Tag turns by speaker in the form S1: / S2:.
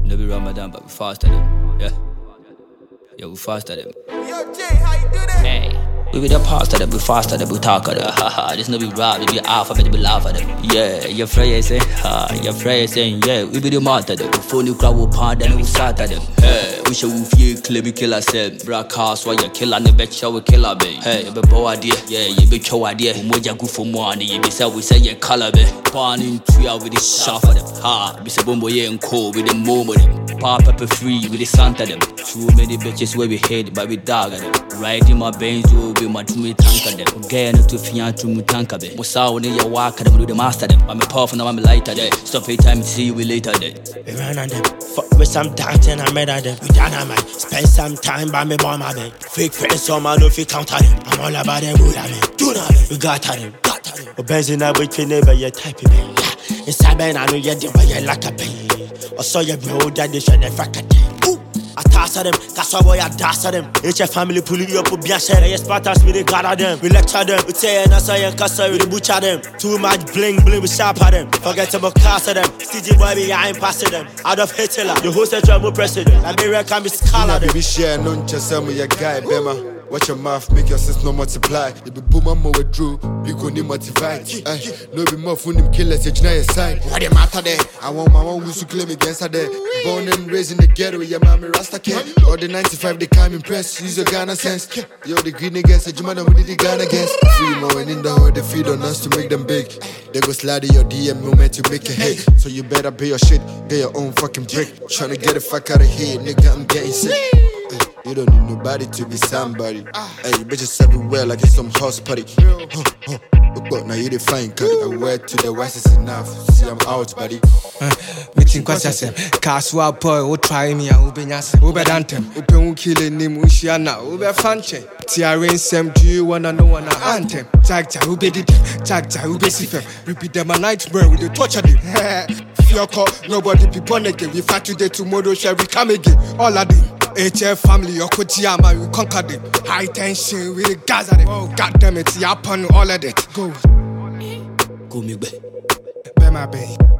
S1: No be Ramadan, but we faster them. Yeah, we faster them.
S2: Yo, Jay, how you do that?
S1: Hey. We be the pastor that we faster that we talk of them. Haha, this no be rap, it be alphabet, we laugh at them. Yeah, your friend say, your friend saying, yeah, we be the master that we phone you crowd, we pound and we start at them. Hey, we should wolf you, kill we kill ourselves. Broadcast while you kill and the bet show we kill our baby. Hey, you be bow idea, yeah, you be chow idea. Umoja go for money, you be say we say you color be. Born in tree out with the shaft of them. Ha, be say bombo yeah and cold with the momo them. Pop pepper free with the Santa them. Too many bitches where we hate, but we dog at them. Riding my Benz, be my to me tank them. Again to fian to me tank them. Musa when you walk them, do the master them. I'm a powerful now, I'm a lighter there. Stop it time, see you later there.
S3: We run on them, fuck with some dancing and murder them. We dynamite, spend some time by me bomb them. Fake friends, so man, no fit counter them. I'm all about them, do that. We got them. We benzing up with your neighbor, you type of pain. It's a man, I know you're the way you like a pain. Or so you bro, that they should never cut them. I toss them, that's why boy I dash them. It's your family pulling you up with bien share. Yes, Spartans, we gather them. We lecture them, we say and I say and cuss them, we butcher them. Too much bling, we sharp at them. Forget about cast them. CG boy, I ain't passing them. Out of Hitler, the whole central president. America be scholar them.
S4: Baby share, no just tell me your guy, Bema. Watch your mouth, make your sense no multiply. You be boom, I'm over Drew, we go need motivate. No be more fun, him kill us, it's not your side. What the matter there? I want my one who's to claim against her there. Born and raised in the ghetto, your mommy Rasta kid. All the 95, they can't impress, use your Ghana sense. Yo, the green against, the man, we did the Ghana against. Free more and in the hood, they feed on us to make them big. They go slide in your DM moment to make a hit. So you better pay your shit, get your own fucking brick. Tryna get the fuck out of here, nigga, I'm getting sick. You don't need nobody to be somebody. Hey, bitches everywhere like it's some house party. But now you define cut. I wear to the west is enough. See, I'm out, buddy.
S5: Meeting question. Kaswa boy, who try me and Ubenyas, Ubedantem, Upen killing him, Ushiana, Ube Fanche. Tiarin Sam, do you wanna know an anthem? Tagta, Ube did, Tagta, Ube Sifem. Repeat them a nightmare with the torture. Fioko, nobody be born again. We fight today, tomorrow shall we come again. All of them. HF family, Okojiyama, we conquer them. High tension, we the Gaza them. Oh, God damn it, you upon all of that. Go.
S1: Go me back.
S5: Be my baby.